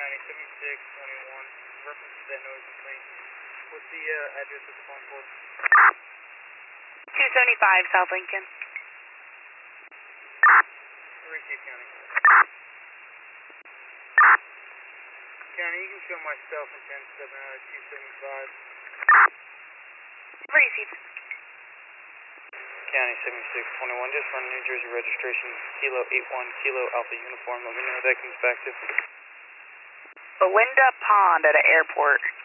County 7621, reference to that noise complaint. What's the address of the phone for? 275 South Lincoln. Receive County. County, you can show myself in 10-7 out of 275. Received. County 7621, just run New Jersey registration, Kilo 81, Kilo Alpha Uniform. Let me know what that comes back to. Belinda Pond at an airport.